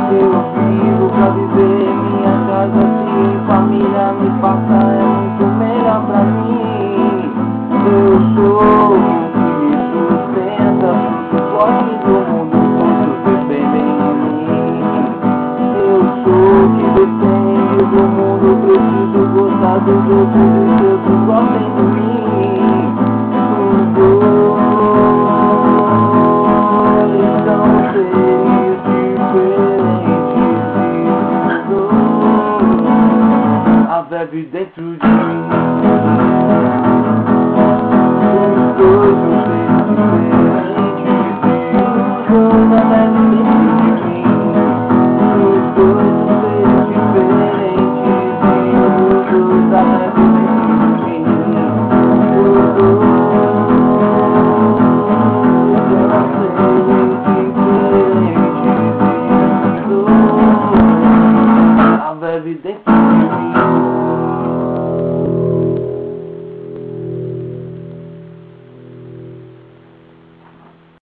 Eu vivo pra viver minha casa assim, família me passa, é muito melhor pra mim. Eu sou o que me sustenta, o suporte do mundo, posso depender em mim. Eu sou o que depende do mundo, preciso gostar dos outros e que outros gostem de mim. Os dois são seres diferentes e os dois a vive dentro de mim. Os dois são seres diferentes e os dois a vive dentro de mim. Os dois são seres diferentes e os dois a vive dentro de mim. Os dois são seres diferentes e os dois a vive dentro de mim.